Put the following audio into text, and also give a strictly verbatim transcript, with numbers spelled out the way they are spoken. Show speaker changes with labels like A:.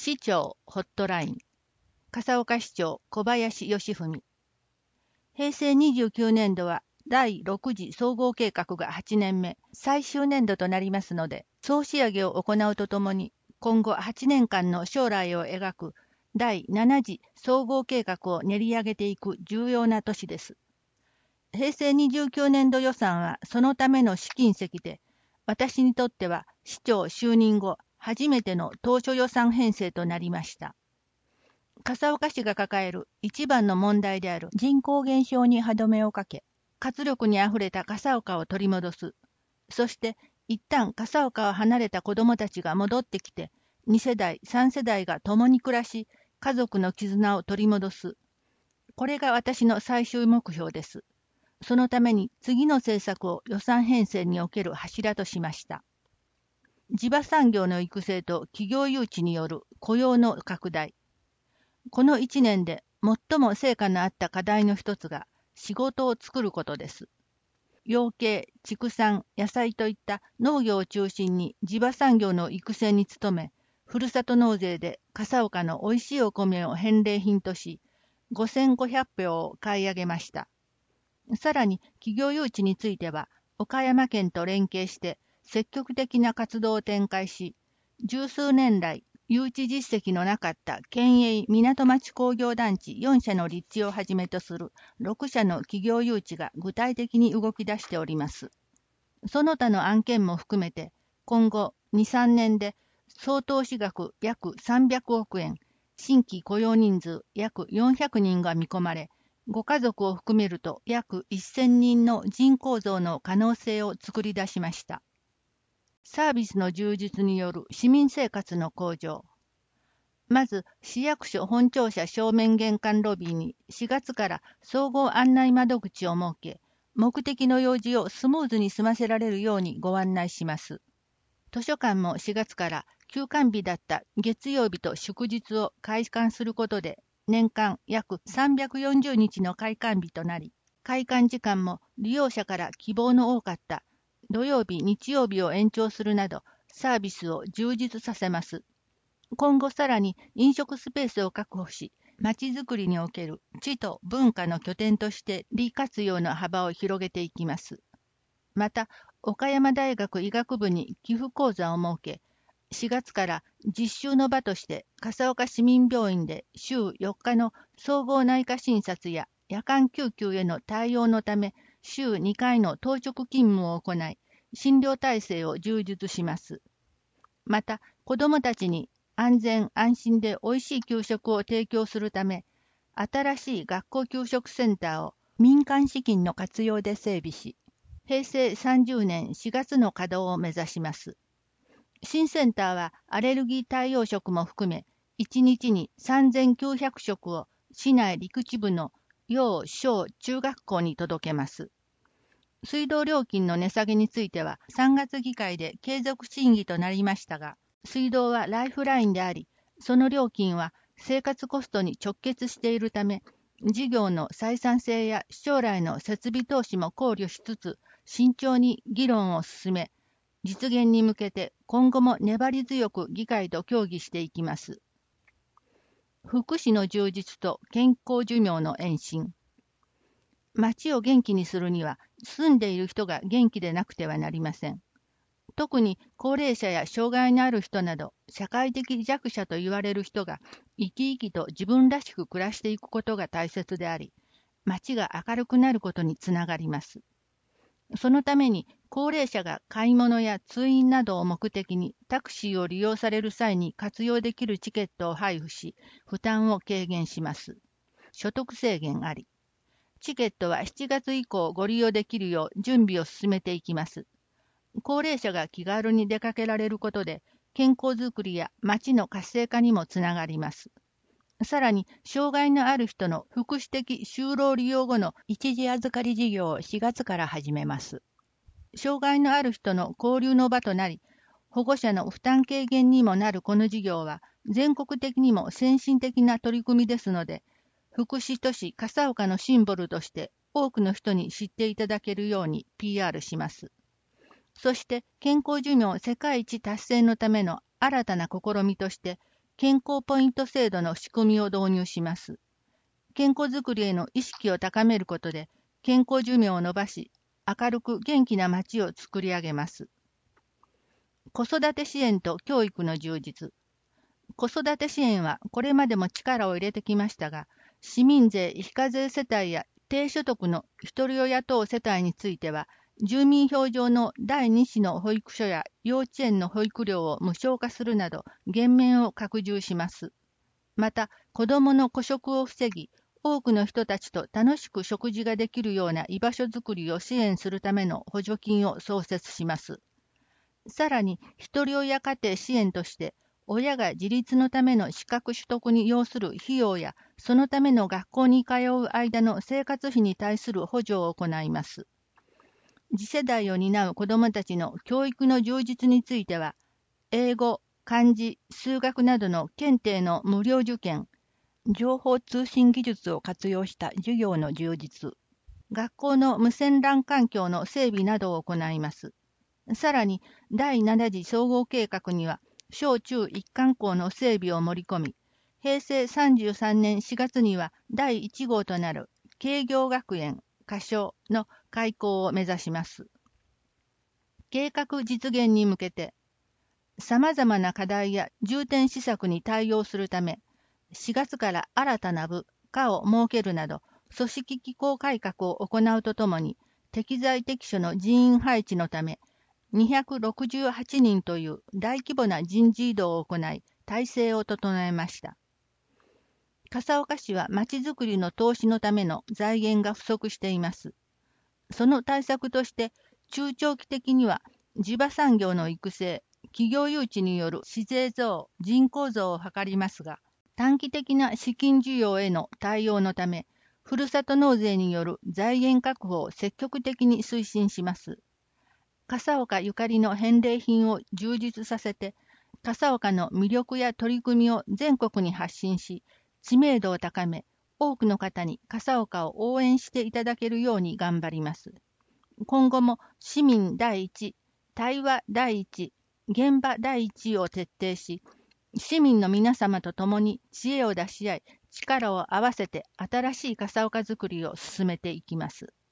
A: 市長ホットライン、笠岡市長小林義文。平成にじゅうきゅうねんどはだいろく次総合計画がはちねんめ、最終年度となりますので、総仕上げを行うとともに、今後はちねんかんの将来を描くだいなな次総合計画を練り上げていく重要な年です。平成にじゅうきゅうねんど予算はそのための試金石で、私にとっては市長就任後初めての当初予算編成となりました。笠岡市が抱える一番の問題である人口減少に歯止めをかけ、活力にあふれた笠岡を取り戻す。そして一旦笠岡を離れた子どもたちが戻ってきて、に世代、さん世代が共に暮らし、家族の絆を取り戻す。これが私の最終目標です。そのために次の政策を予算編成における柱としました。地場産業の育成と企業誘致による雇用の拡大。このいちねんで最も成果のあった課題の一つが仕事を作ることです。養鶏、畜産、野菜といった農業を中心に地場産業の育成に努め、ふるさと納税で笠岡のおいしいお米を返礼品とし、ごせんごひゃくひょうを買い上げました。さらに企業誘致については、岡山県と連携して積極的な活動を展開し、十数年来、誘致実績のなかった県営港町工業団地よん社の立地をはじめとするろく社の企業誘致が具体的に動き出しております。その他の案件も含めて、今後に、さんねんで総投資額約さんびゃくおくえん、新規雇用人数約よんひゃくにんが見込まれ、ご家族を含めると約せんにんの人口増の可能性を作り出しました。サービスの充実による市民生活の向上。まず、市役所本庁舎正面玄関ロビーにしがつから総合案内窓口を設け、目的の用事をスムーズに済ませられるようにご案内します。図書館もしがつから休館日だった月曜日と祝日を開館することで、年間約さんびゃくよんじゅうにちの開館日となり、開館時間も利用者から希望の多かった土曜日、日曜日を延長するなど、サービスを充実させます。今後さらに飲食スペースを確保し、まちづくりにおける知と文化の拠点として利活用の幅を広げていきます。また、岡山大学医学部に寄付講座を設け、しがつから実習の場として笠岡市民病院で週よっかの総合内科診察や夜間救急への対応のため、週にかいの当直勤務を行い、診療体制を充実します。また、子どもたちに安全安心でおいしい給食を提供するため、新しい学校給食センターを民間資金の活用で整備し、平成さんじゅうねんしがつの稼働を目指します。新センターはアレルギー対応食も含め、いちにちにさんぜんきゅうひゃくしょくを市内陸地部の幼小中学校に届けます。水道料金の値下げについてはさんがつ議会で継続審議となりましたが、水道はライフラインであり、その料金は生活コストに直結しているため、事業の採算性や将来の設備投資も考慮しつつ、慎重に議論を進め、実現に向けて今後も粘り強く議会と協議していきます。福祉の充実と健康寿命の延伸。町を元気にするには、住んでいる人が元気でなくてはなりません。特に高齢者や障害のある人など、社会的弱者と言われる人が生き生きと自分らしく暮らしていくことが大切であり、町が明るくなることにつながります。そのために、高齢者が買い物や通院などを目的にタクシーを利用される際に活用できるチケットを配布し、負担を軽減します。所得制限あり。チケットはしちがつ以降ご利用できるよう準備を進めていきます。高齢者が気軽に出かけられることで、健康づくりや町の活性化にもつながります。さらに、障害のある人の福祉的就労利用後の一時預かり事業をしがつから始めます。障害のある人の交流の場となり、保護者の負担軽減にもなるこの事業は、全国的にも先進的な取り組みですので、福祉都市笠岡のシンボルとして多くの人に知っていただけるように ピーアール します。そして健康寿命世界一達成のための新たな試みとして、 健康ポイント制度の仕組みを導入します。健康づくりへの意識を高めることで、健康寿命を伸ばし、明るく元気な街を作り上げます。子育て支援と教育の充実。子育て支援はこれまでも力を入れてきましたが、市民税非課税世帯や低所得のひとり親等世帯については、住民票上のだいに子の保育所や幼稚園の保育料を無償化するなど、減免を拡充します。また、子どもの孤食を防ぎ、多くの人たちと楽しく食事ができるような居場所づくりを支援するための補助金を創設します。さらに、ひとり親家庭支援として、親が自立のための資格取得に要する費用や、そのための学校に通う間の生活費に対する補助を行います。次世代を担う子どもたちの教育の充実については、英語、漢字、数学などの検定の無料受験、情報通信技術を活用した授業の充実、学校の無線 ラン 環境の整備などを行います。さらに、だいなな次総合計画には、小中一貫校の整備を盛り込み、へいせいさんじゅうさんねんしがつにはだいいち号となる慶行学園仮称の開校を目指します。計画実現に向けて、様々な課題や重点施策に対応するため、しがつから新たな部、課を設けるなど、組織機構改革を行うとともに、適材適所の人員配置のため、にひゃくろくじゅうはちにんという大規模な人事異動を行い、体制を整えました。笠岡市はまちづくりの投資のための財源が不足しています。その対策として、中長期的には地場産業の育成、企業誘致による市税増、人口増を図りますが、短期的な資金需要への対応のため、ふるさと納税による財源確保を積極的に推進します。笠岡ゆかりの返礼品を充実させて、笠岡の魅力や取り組みを全国に発信し、知名度を高め、多くの方に笠岡を応援していただけるように頑張ります。今後も市民第一、対話第一、現場第一を徹底し、市民の皆様と共に知恵を出し合い、力を合わせて新しい笠岡づくりを進めていきます。